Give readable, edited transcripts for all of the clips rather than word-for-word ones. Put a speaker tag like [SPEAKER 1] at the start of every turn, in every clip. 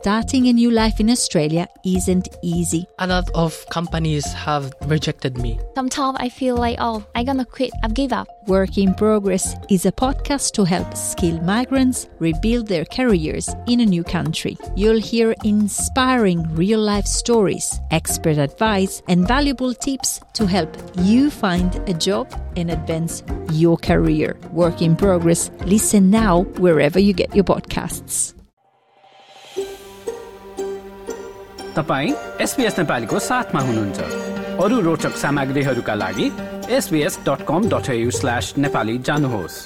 [SPEAKER 1] starting a new life in Australia isn't easy.
[SPEAKER 2] A lot of companies have rejected me.
[SPEAKER 3] Sometimes I feel like, I'm gonna quit, I've give up.
[SPEAKER 1] Work in Progress is a podcast to help skilled migrants rebuild their careers in a new country. You'll hear inspiring real-life stories, expert advice, and valuable tips to help you find a job and advance your career. Work in Progress. Listen now wherever you get your podcasts.
[SPEAKER 4] तपाई SBS नेपालीको साथमा हुनुहुन्छ। अरु रोचक सामग्रीहरूका लागि sbs.com.au/nepali जानुहोस्।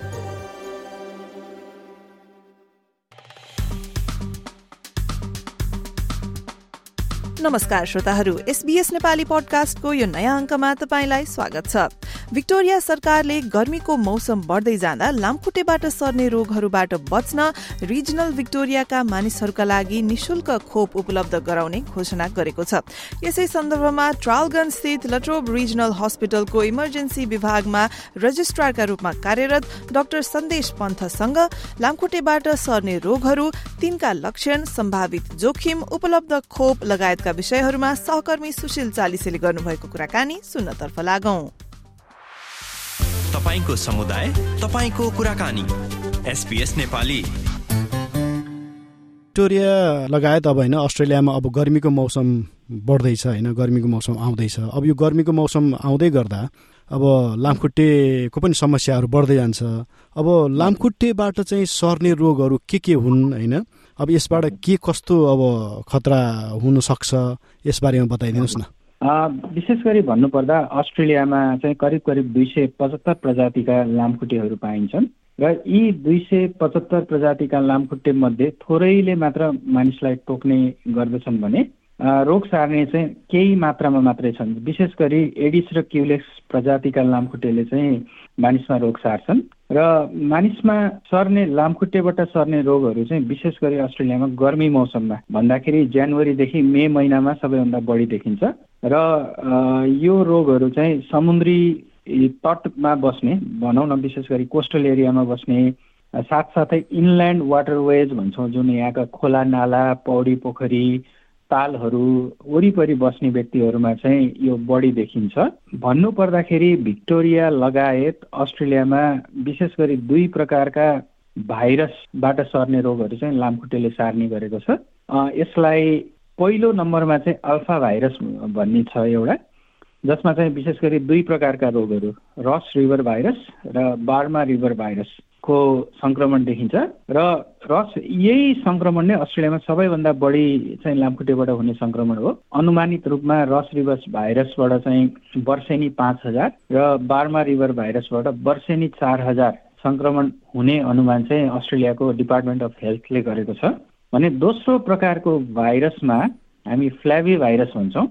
[SPEAKER 5] नमस्कार श्रोताहरू, SBS Nepali पडकास्टको यो नयाँ अङ्कमा तपाईलाई स्वागत छ। भिक्टोरिया सरकारले गर्मीको मौसम बढ्दै जाँदा लामखुट्टेबाट सर्ने रोगहरूबाट बच्न रिजनल भिक्टोरियाका मानिसहरूका लागि निशुल्क खोप उपलब्ध गराउने घोषणा गरेको छ। यसै सन्दर्भमा ट्रालगन स्थित लट्रोब रिजनल हस्पिटलको इमर्जेन्सी विभागमा रजिस्ट्रारका रूपमा कार्यरत डाक्टर सन्देश पन्थसँग लामखुट्टेबाट सर्ने रोगहरू, तिनका लक्षण, सम्भावित जोखिम, उपलब्ध खोप लगायतका विषयहरूमा सहकर्मी सुशील चालिसेले गर्नुभएको कुराकानी सुन्नतर्फ लागौं।
[SPEAKER 6] तपाईको समुदाय, तपाईको कुराकानी, SBS नेपाली।
[SPEAKER 7] भिक्टोरिया लगायत अब हैन अस्ट्रेलियामा अब गर्मीको मौसम बढ्दैछ हैन, गर्मीको मौसम आउँदैछ। अब यो गर्मीको मौसम आउँदै गर्दा अब लामखुट्टेको पनि समस्याहरू बढ्दै जान्छ। अब लामखुट्टेबाट चाहिँ सर्ने रोगहरू के हुन् हैन, अब यसबाट के कस्तो अब खतरा हुन सक्छ, यसबारेमा बताइदिनुस् न।
[SPEAKER 8] विशेष गरी भन्नुपर्दा अस्ट्रेलियामा चाहिँ करिब 275 प्रजातिका लामखुट्टेहरू पाइन्छन् र यी 275 प्रजातिका लामखुट्टे मध्ये थोरैले मात्र मानिसलाई टोक्ने गर्दछन् भने रोग सार्ने चाहिँ केही मात्रामा मात्रै छन्। विशेष गरी एडिस र क्युलेक्स प्रजातिका लामखुट्टेले चाहिँ मानिसमा रोग सार्छन् र मानिसमा सर्ने लामखुट्टेबाट सर्ने रोगहरू चाहिँ विशेष गरी अस्ट्रेलियामा गर्मी मौसममा भन्दाखेरि जनवरीदेखि मे महिनामा सबैभन्दा बढी देखिन्छ र यो रोगहरू चाहिँ समुद्री तटमा बस्ने, भनौँ न विशेष गरी कोस्टल एरियामा बस्ने, साथसाथै इनल्यान्ड वाटरवेज भन्छौँ जुन यहाँका खोला नाला, पौडी पोखरी, तालहरू वरिपरि बस्ने व्यक्तिहरूमा चाहिँ यो बढी देखिन्छ। भन्नु पर्दाखेरि भिक्टोरिया लगायत अस्ट्रेलियामा विशेष गरी 2 प्रकारका भाइरसबाट सर्ने रोगहरू चाहिँ लामखुट्टेले सार्ने गरेको छ। यसलाई पहिलो नम्बरमा चाहिँ अल्फा भाइरस भन्ने छ एउटा, जसमा चाहिँ विशेष गरी 2 प्रकारका रोगहरू, रस रिभर भाइरस र बार्मा रिभर भाइरसको संक्रमण देखिन्छ र यही संक्रमण नै अस्ट्रेलियामा सबैभन्दा बढी चाहिँ लामखुट्टेबाट हुने संक्रमण हो। अनुमानित रूपमा रस रिभर भाइरसबाट चाहिँ वर्षेनी 5000 र बार्मा रिभर भाइरसबाट वर्षेनी 4000 संक्रमण हुने अनुमान चाहिँ अस्ट्रेलियाको डिपार्टमेन्ट अफ हेल्थले गरेको छ भने दोस्रो प्रकारको भाइरसमा हामी फ्ल्याभी भाइरस भन्छौँ,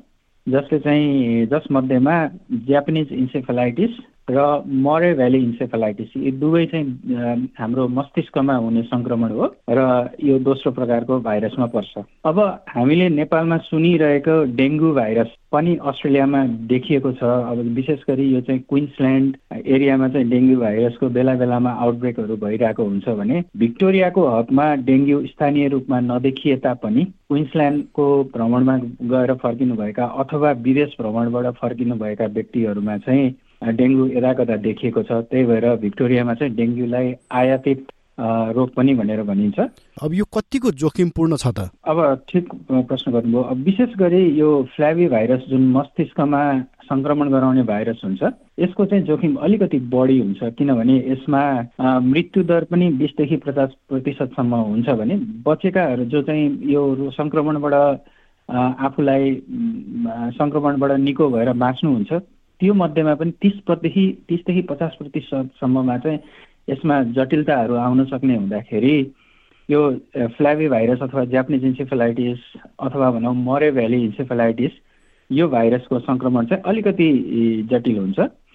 [SPEAKER 8] जसमध्येमा जापानिज इन्सेफेलाइटिस र मरे भ्याली इन्सेफेलाइटिस यी दुवै चाहिँ हाम्रो मस्तिष्कमा हुने संक्रमण हो र यो दोस्रो प्रकारको भाइरसमा पर्छ। अब हामीले नेपालमा सुनिरहेको डेङ्गु भाइरस पनि अस्ट्रेलियामा देखिएको छ। अब विशेष गरी यो चाहिँ क्विन्सल्यान्ड एरियामा चाहिँ डेङ्गु भाइरसको बेला बेलामा आउटब्रेकहरू भइरहेको हुन्छ भने भिक्टोरियाको हकमा डेङ्गु स्थानीय रूपमा नदेखिए तापनि क्विन्सल्यान्डको भ्रमणमा गएर फर्किनुभएका अथवा विदेश भ्रमणबाट फर्किनुभएका व्यक्तिहरूमा चाहिँ डेङ्गु यदाकदा देखिएको छ। त्यही भएर भिक्टोरियामा चाहिँ डेङ्गुलाई आयातित रोग पनि भनेर भनिन्छ।
[SPEAKER 7] अब यो कतिको जोखिमपूर्ण छ त? अब
[SPEAKER 8] ठिक प्रश्न गर्नुभयो। अब विशेष गरी यो फ्ल्याभी भाइरस जुन मस्तिष्कमा संक्रमण गराउने भाइरस हुन्छ, यसको चाहिँ जोखिम अलिकति बढी हुन्छ, किनभने यसमा मृत्यु दर पनि 20 देखि 50% हुन्छ भने बचेकाहरू जो चाहिँ यो संक्रमणबाट आफूलाई संक्रमणबाट निको भएर बाँच्नुहुन्छ त्यो मध्येमा पनि 30 देखि 50%सम्ममा चाहिँ यसमा जटिलताहरू आउन सक्ने हुँदाखेरि यो फ्ल्याभी भाइरस अथवा जापानिज इन्सेफेलाइटिस अथवा भनौँ मरे भ्याली इन्सेफेलाइटिस यो भाइरसको संक्रमण चाहिँ अलिकति जटिल हुन्छ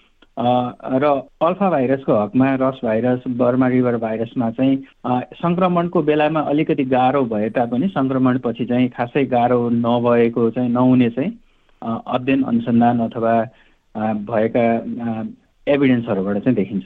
[SPEAKER 8] र अल्फा भाइरसको हकमा रस भाइरस, बर्मा रिभर भाइरसमा चाहिँ संक्रमणको बेलामा अलिकति गाह्रो भए तापनि संक्रमणपछि चाहिँ खासै गाह्रो नभएको चाहिँ नहुने चाहिँ अध्ययन अनुसन्धान अथवा भएका एभिडेन्सहरूबाट चाहिँ देखिन्छ।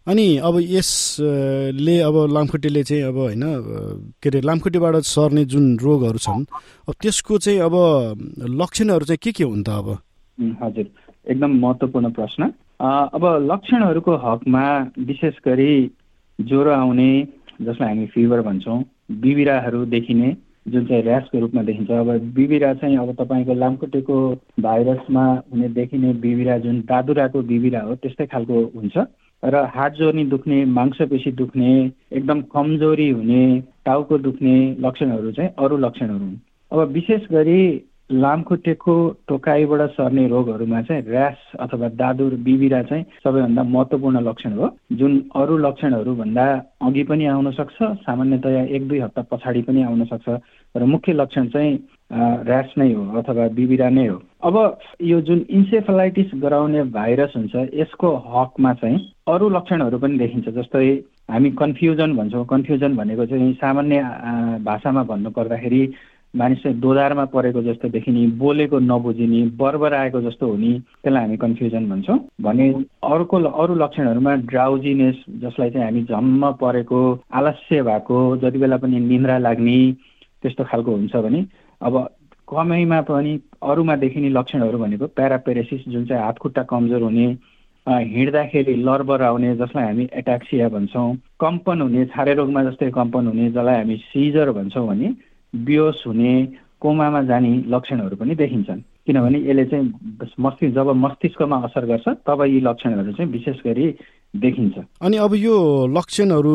[SPEAKER 7] अनि अब यसले अब लामखुट्टेले चाहिँ अब होइन के अरे लामखुट्टेबाट सर्ने जुन रोगहरू छन् अब त्यसको चाहिँ अब लक्षणहरू चाहिँ के हुन् त अब?
[SPEAKER 8] हजुर, एकदम महत्त्वपूर्ण प्रश्न। अब लक्षणहरूको हकमा विशेष गरी ज्वरो आउने, जसलाई हामी फिभर भन्छौँ, बिबिराहरू देखिने, जुन चाहिँ ऱ्यासको रूपमा देखिन्छ। अब बिबिरा चाहिँ अब तपाईँको लामखुट्टेको भाइरसमा हुने देखिने बिबिरा जुन दादुराको बिबिरा हो त्यस्तै खालको हुन्छ। र हात जोर्नी दुख्ने, मांसपेशी दुख्ने, एकदम कमजोरी हुने, टाउको दुख्ने लक्षणहरू चाहिँ अरू लक्षणहरू हुन्। अब विशेष गरी लामखुट्टेको टोकाइबाट सर्ने रोगहरूमा चाहिँ ऱ्यास अथवा दादुर बिबिरा चाहिँ सबैभन्दा महत्त्वपूर्ण लक्षण हो, जुन अरू लक्षणहरूभन्दा अघि पनि आउन सक्छ, सामान्यतया 1-2 हप्ता पछाडि पनि आउन सक्छ। र मुख्य लक्षण चाहिँ ऱ्यास नै हो अथवा बिबिरा नै हो। अब यो जुन इन्सेफेलाइटिस गराउने भाइरस हुन्छ यसको हकमा चाहिँ अरू लक्षणहरू पनि देखिन्छ। जस्तै हामी कन्फ्युजन भन्छौँ। कन्फ्युजन भनेको चाहिँ सामान्य भाषामा भन्नुपर्दाखेरि मानिस चाहिँ दोधारमा परेको जस्तो देखिने, बोलेको नबुझिने, बरबराएको जस्तो हुने, त्यसलाई हामी कन्फ्युजन भन्छौँ। भने अरू लक्षणहरूमा ड्राउजिनेस, जसलाई चाहिँ हामी झम्म परेको, आलस्य भएको, जति बेला पनि निन्द्रा लाग्ने, त्यस्तो खालको हुन्छ भने अब कमैमा पनि अरूमा देखिने लक्षणहरू भनेको प्यारापेरेसिस, जुन चाहिँ हातखुट्टा कमजोर हुने, हिँड्दाखेरि लरबर आउने, जसलाई हामी एटाक्सिया भन्छौँ, कम्पन हुने, छारे रोगमा जस्तै कम्पन हुने, जसलाई हामी सिजर भन्छौँ भने, बेहोस हुने, कोमामा जाने लक्षणहरू पनि देखिन्छन्। किनभने यसले चाहिँ जब मस्तिष्कमा असर गर्छ तब यी लक्षणहरू चाहिँ विशेष गरी देखिन्छ।
[SPEAKER 7] अनि अब यो लक्षणहरू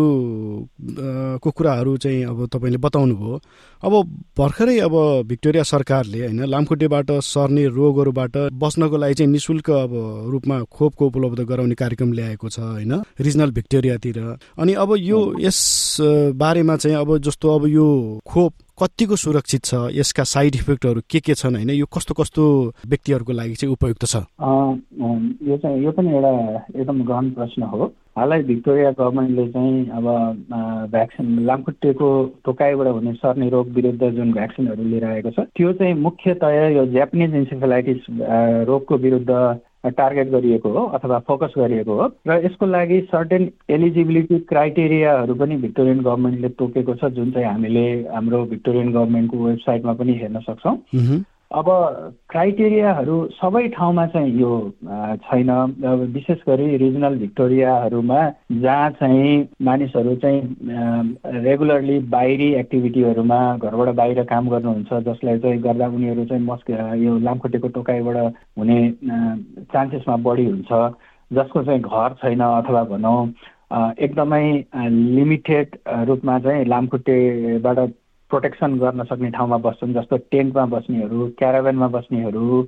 [SPEAKER 7] को कुराहरू चाहिँ अब तपाईँले बताउनु भयो। अब भर्खरै अब भिक्टोरिया सरकारले होइन लामखुट्टेबाट सर्ने रोगहरूबाट बच्नको लागि चाहिँ निशुल्क अब रूपमा खोपको उपलब्ध गराउने कार्यक्रम ल्याएको छ होइन रिजनल भिक्टोरियातिर। अनि अब यो यस बारेमा चाहिँ अब जस्तो अब यो खोप कतिको सुरक्षित छ, यसका साइड इफेक्टहरू के छन् होइन, यो कस्तो कस्तो व्यक्तिहरूको लागि चाहिँ उपयुक्त छ?
[SPEAKER 8] यो पनि एउटा एकदम गहन प्रश्न हो। हालै भिक्टोरिया गभर्मेन्टले चाहिँ अब भ्याक्सिन, लामखुट्टेको टोकाइबाट हुने सर्ने रोग विरुद्ध जुन भ्याक्सिनहरू लिएर आएको छ त्यो चाहिँ मुख्यतया यो जापानिज इन्सेफेलाइटिस रोगको विरुद्ध टार्गेट गरिएको हो अथवा फोकस गरिएको हो। र यसको लागि सर्टेन एलिजिबिलिटी क्राइटेरियाहरू पनि भिक्टोरियन गभर्मेन्टले तोकेको छ, जुन चाहिँ हामीले हाम्रो भिक्टोरियन गभर्मेन्टको वेबसाइटमा पनि हेर्न सक्छौँ। अब क्राइटेरियाहरू सबै ठाउँमा चाहिँ यो छैन। विशेष गरी रिजनल भिक्टोरियाहरूमा जहाँ चाहिँ मानिसहरू चाहिँ रेगुलरली बाहिरी एक्टिभिटीहरूमा घरबाट बाहिर काम गर्नुहुन्छ, जसलाई चाहिँ गर्दा उनीहरू चाहिँ यो लामखुट्टेको टोकाइबाट हुने चान्सेसमा बढी हुन्छ, जसको चाहिँ घर छैन अथवा भनौँ एकदमै लिमिटेड रूपमा चाहिँ लामखुट्टेबाट प्रोटेक्सन गर्न सक्ने ठाउँमा बस्छन्, जस्तो टेन्टमा बस्नेहरू, क्याराभेनमा बस्नेहरू,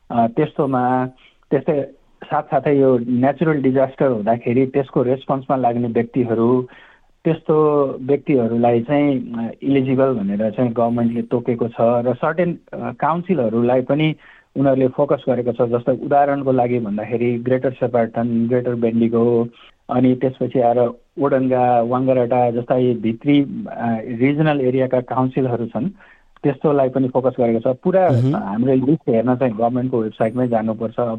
[SPEAKER 8] त्यस्तै साथसाथै यो नेचुरल डिजास्टर हुँदाखेरि त्यसको रेस्पोन्समा लाग्ने व्यक्तिहरू, त्यस्तो व्यक्तिहरूलाई चाहिँ इलिजिबल भनेर चाहिँ गभर्मेन्टले तोकेको छ। र सर्टेन काउन्सिलहरूलाई पनि उनीहरूले फोकस गरेको छ। जस्तो उदाहरणको लागि भन्दाखेरि ग्रेटर सेपार्टन, ग्रेटर बेन्डिगो, अनि त्यसपछि आएर ओडङ्गा, वाङ्गाराटा जस्ता भित्री रिजनल एरियाका काउन्सिलहरू छन्, त्यस्तोलाई पनि फोकस गरेको छ। पुरा हाम्रो लिस्ट हेर्न चाहिँ गभर्मेन्टको वेबसाइटमै जानुपर्छ। अब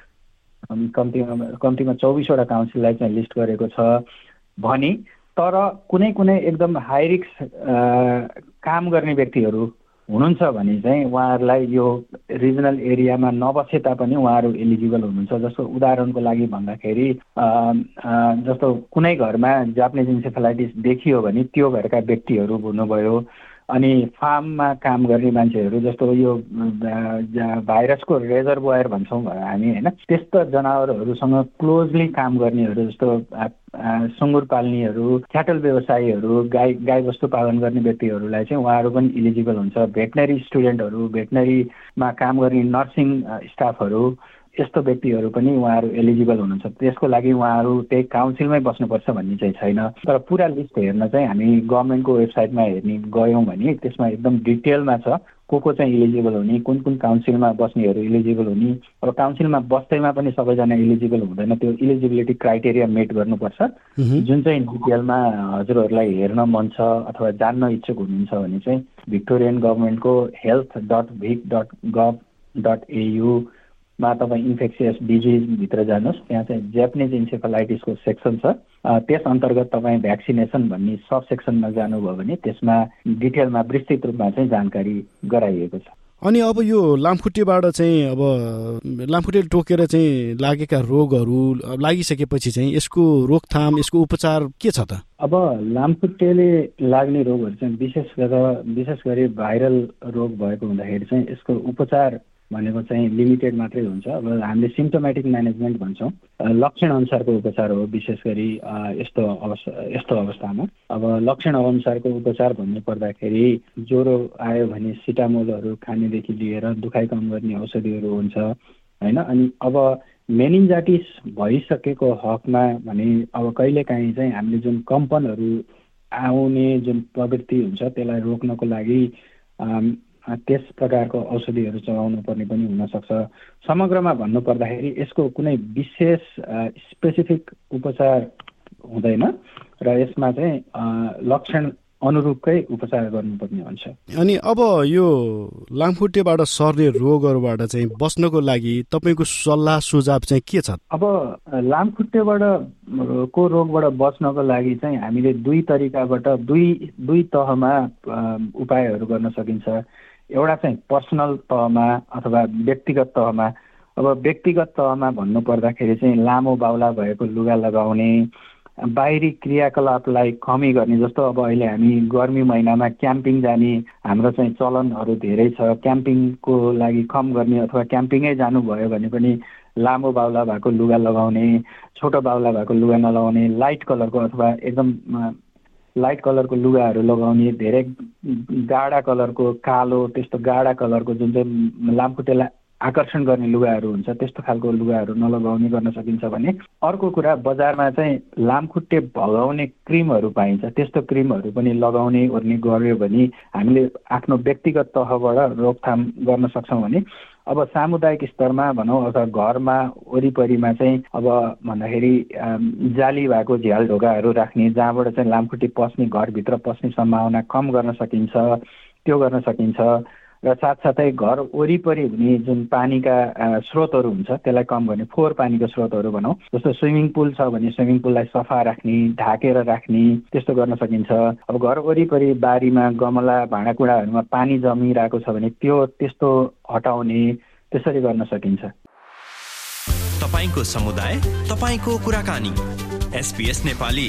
[SPEAKER 8] कम्तीमा 24वटा काउन्सिललाई चाहिँ लिस्ट गरेको छ भने, तर कुनै एकदम हाई रिस्क काम गर्ने व्यक्तिहरू हुनुहुन्छ भने चाहिँ उहाँहरूलाई यो रिजनल एरियामा नबसे तापनि उहाँहरू एलिजिबल हुनुहुन्छ। जस्तो उदाहरणको लागि भन्दाखेरि जस्तो कुनै घरमा जापानिज इन्सेफेलाइटिस देखियो भने त्यो घरका व्यक्तिहरू हुनुभयो। अनि फार्ममा काम गर्ने मान्छेहरू, जस्तो यो भाइरसको रेजर्भोयर भन्छौँ हामी होइन, त्यस्तो जनावरहरूसँग क्लोजली काम गर्नेहरू, जस्तो सुँगुर पाल्नेहरू, क्याटल व्यवसायीहरू, गाई बस्तु पालन गर्ने व्यक्तिहरूलाई चाहिँ उहाँहरू पनि इलिजिबल हुन्छ। भेटनरी स्टुडेन्टहरू, भेटनरीमा काम गर्ने नर्सिङ स्टाफहरू, यस्तो व्यक्तिहरू पनि उहाँहरू एलिजिबल हुनुहुन्छ। त्यसको लागि उहाँहरू त्यही काउन्सिलमै बस्नुपर्छ भन्ने चाहिँ छैन। तर पुरा लिस्ट हेर्न चाहिँ हामी गभर्मेन्टको वेबसाइटमा हेर्ने गयौँ भने त्यसमा एकदम डिटेलमा छ को चाहिँ इलिजिबल हुने, कुन काउन्सिलमा बस्नेहरू इलिजिबल हुने। अब काउन्सिलमा बस्दैमा पनि सबैजना इलिजिबल हुँदैन, त्यो इलिजिबिलिटी क्राइटेरिया मेट गर्नुपर्छ, जुन चाहिँ डिटेलमा हजुरहरूलाई हेर्न मन छ अथवा जान्न इच्छुक हुनुहुन्छ भने चाहिँ भिक्टोरियन गभर्मेन्टको health.vic.gov.au मा तपाईँ इन्फेक्सियस डिजिजभित्र जानुहोस्, त्यहाँ चाहिँ ज्यापनिज इन्सेफेलाइटिसको सेक्सन छ। त्यस अन्तर्गत तपाईँ भ्याक्सिनेसन भन्ने सब सेक्सनमा जानुभयो भने त्यसमा डिटेलमा विस्तृत रूपमा चाहिँ जानकारी गराइएको छ।
[SPEAKER 7] अनि अब यो लामखुट्टेबाट चाहिँ अब लामखुट्टे टोकेर चाहिँ लागेका रोगहरू लागिसकेपछि चाहिँ यसको रोकथाम, यसको उपचार के छ त?
[SPEAKER 8] अब लामखुट्टेले लाग्ने रोगहरू चाहिँ विशेष गरी भाइरल रोग भएको हुँदाखेरि चाहिँ यसको उपचार भनेको चाहिँ लिमिटेड मात्रै हुन्छ। अब हामीले सिम्टोमेटिक म्यानेजमेन्ट भन्छौँ, लक्षण अनुसारको उपचार हो विशेष गरी यस्तो अवस्थामा। अब लक्षण अनुसारको उपचार भन्नु पर्दाखेरि ज्वरो आयो भने सिटामोलहरू खानेदेखि लिएर दुखाइ कम गर्ने औषधिहरू हुन्छ होइन। अनि अब मेनिन्जाइटिस भइसकेको हकमा भने अब कहिलेकाहीँ चाहिँ हामीले जुन कम्पनहरू आउने जुन प्रवृत्ति हुन्छ त्यसलाई रोक्नको लागि त्यस प्रकारको औषधिहरू चलाउनु पर्ने पनि हुनसक्छ। समग्रमा भन्नुपर्दाखेरि यसको कुनै विशेष स्पेसिफिक उपचार हुँदैन र यसमा चाहिँ लक्षण अनुरूपकै उपचार गर्नुपर्ने हुन्छ।
[SPEAKER 7] अनि अब यो लामखुट्टेबाट सर्ने रोगहरूबाट चाहिँ बच्नको लागि तपाईँको सल्लाह सुझाव चाहिँ के छ?
[SPEAKER 8] अब लामखुट्टेबाट को रोगबाट बच्नको लागि चाहिँ हामीले दुई तरिकाबाट दुई तहमा उपायहरू गर्न सकिन्छ। एउटा चाहिँ पर्सनल तहमा अथवा व्यक्तिगत तहमा। अब व्यक्तिगत तहमा भन्नुपर्दाखेरि चाहिँ लामो बाहुला भएको लुगा लगाउने, बाहिरी क्रियाकलापलाई कमी गर्ने, जस्तो अब अहिले हामी गर्मी महिनामा क्याम्पिङ जाने हाम्रो चाहिँ चलनहरू धेरै छ। क्याम्पिङको लागि कम गर्ने अथवा क्याम्पिङै जानुभयो भने पनि लामो बाहुला भएको लुगा लगाउने, छोटो बाहुला भएको लुगा नलगाउने, लाइट कलरको अथवा एकदम लाइट कलरको लुगाहरू लगाउने, धेरै गाढा कलरको कालो त्यस्तो गाढा कलरको जुन चाहिँ लामखुट्टेलाई आकर्षण गर्ने लुगाहरू हुन्छ त्यस्तो खालको लुगाहरू नलगाउने गर्न सकिन्छ भने। अर्को कुरा, बजारमा चाहिँ लामखुट्टे भगाउने क्रिमहरू पाइन्छ, त्यस्तो क्रिमहरू पनि लगाउने ओर्ने गर्यो भने हामीले आफ्नो व्यक्तिगत तहबाट रोकथाम गर्न सक्छौँ भने। अब सामुदायिक स्तरमा भनौँ अथवा घरमा वरिपरिमा चाहिँ अब भन्दाखेरि जाली भएको झ्याल ढोकाहरू राख्ने, जहाँबाट चाहिँ लामखुट्टे पस्ने, घरभित्र पस्ने सम्भावना कम गर्न सकिन्छ, त्यो गर्न सकिन्छ। र साथसाथै घर वरिपरि हुने जुन पानीका स्रोतहरू हुन्छ त्यसलाई कम गर्ने, फोहोर पानीको स्रोतहरू भनौँ, जस्तो स्विमिङ पुल छ भने स्विमिङ पुललाई सफा राख्ने, ढाकेर राख्ने, त्यस्तो गर्न सकिन्छ। अब घर वरिपरि बारीमा गमला भाँडाकुँडाहरूमा पानी जमिरहेको छ भने त्यस्तो हटाउने, त्यसरी गर्न सकिन्छ।
[SPEAKER 6] तपाईको समुदाय, तपाईको कुराकानी, SBS नेपाली।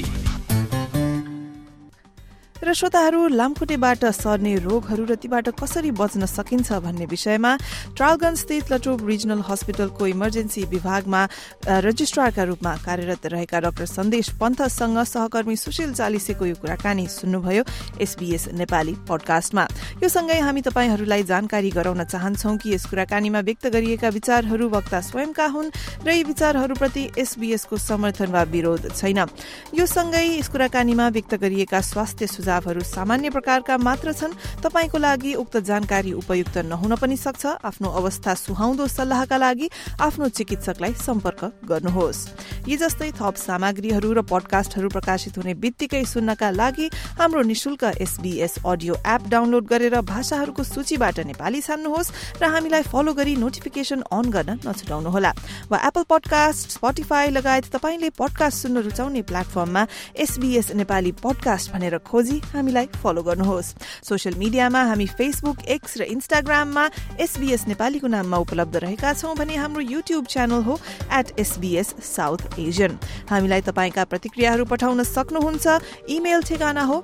[SPEAKER 5] र श्रोताहरू, लामखुट्टेबाट सर्ने रोगहरू र तीबाट कसरी बच्न सकिन्छ भन्ने विषयमा ट्रालगञ्ज स्थित लटोब रिजनल हस्पिटलको इमर्जेन्सी विभागमा रजिस्ट्रारका रूपमा कार्यरत रहेका डाक्टर सन्देश पन्थसँग सहकर्मी सुशील चालिसेको यो कुराकानी सुन्नुभयो SBS नेपाली पडकास्टमा। यो सँगै हामी तपाईहरूलाई जानकारी गराउन चाहन्छौं कि यस कुराकानीमा व्यक्त गरिएका विचारहरू वक्ता स्वयंका हुन् र यी विचारहरूप्रति SBS को समर्थन वा विरोध छैन। यो सँगै यस कुराकानीमा व्यक्त गरिएका स्वास्थ्य सुझावहरू सामान्य प्रकारका मात्र छन्। तपाईको लागि उक्त जानकारी उपयुक्त नहुन पनि सक्छ। आफ्नो अवस्था सुहाउँदो सल्लाहका लागि आफ्नो चिकित्सकलाई सम्पर्क गर्नुहोस्। यी जस्तै थप सामग्रीहरू र पडकास्टहरू प्रकाशित हुने बित्तिकै सुन्नका लागि हाम्रो निशुल्क SBS अडियो एप डाउनलोड गरेर भाषाहरूको सूचीबाट नेपाली छान्नुहोस् र हामीलाई फलो गरी नोटिफिकेसन अन गर्न नछुटाउनुहोला। वा एप्पल पडकास्ट, स्पोटिफाई लगायत तपाईले पडकास्ट सुन्न रुचाउने प्लेटफर्ममा SBS नेपाली पडकास्ट भनेर खोजी हामीलाई फलो गर्नुहोस्। सोशल मिडियामा हामी फेसबुक, एक्स र इन्स्टाग्राममा SBS नेपालीको नाममा उपलब्ध रहेका छौं भने हाम्रो युट्युब च्यानल हो @SBS South Asian। हामीलाई तपाईका प्रतिक्रियाहरू पठाउन सक्नुहुन्छ। इमेल ठेगाना हो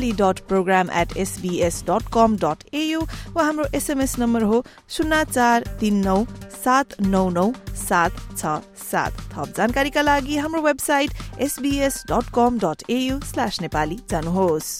[SPEAKER 5] nepali.program@sbs.com.au वा हाम्रो SMS नम्बर हो 0439799767। थप जानकारीका लागि हाम्रो वेबसाइट sbs.com.au/nepali जानुहोस्।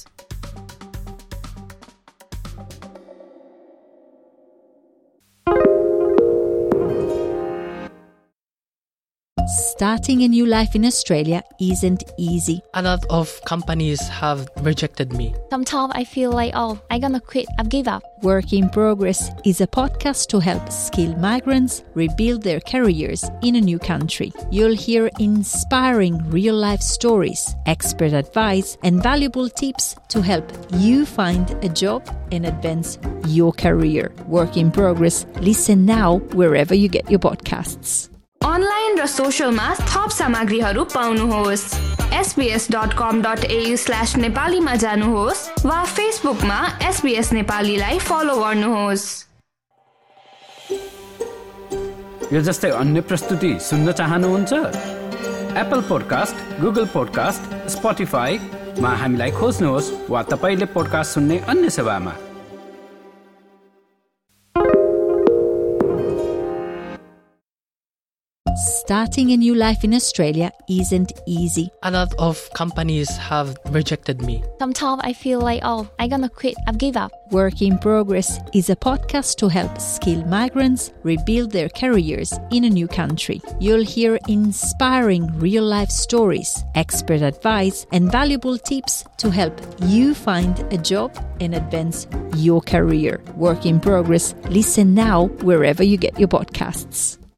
[SPEAKER 1] Starting a new life in Australia isn't easy.
[SPEAKER 2] A lot of companies have rejected me.
[SPEAKER 3] Sometimes I feel like, I'm gonna quit. I've give up.
[SPEAKER 1] Work in Progress is a podcast to help skilled migrants rebuild their careers in a new country. You'll hear inspiring real-life stories, expert advice, and valuable tips to help you find a job and advance your career. Work in Progress. Listen now wherever you get your podcasts.
[SPEAKER 9] Online र सोशलमा थप सामग्रीहरू पाउनुहोस् sbs.com.au/नेपालीमा जानुहोस् वा फेसबुकमा SBS नेपालीलाई follow गर्नुहोस्।
[SPEAKER 4] यो जस्तै अन्य प्रस्तुति सुन्न चाहनुहुन्छ? एप्पल पोडकास्ट, गुगल पोडकास्ट, स्पोटिफाईमा हामीलाई खोज्नुहोस् वा तपाईले पोडकास्ट सुन्ने अन्य सेवामा।
[SPEAKER 1] Starting a new life in Australia isn't easy.
[SPEAKER 2] A lot of companies have rejected me.
[SPEAKER 3] Sometimes I feel like, I'm gonna quit. I've give up.
[SPEAKER 1] Work in Progress is a podcast to help skilled migrants rebuild their careers in a new country. You'll hear inspiring real-life stories, expert advice, and valuable tips to help you find a job and advance your career. Work in Progress. Listen now wherever you get your podcasts.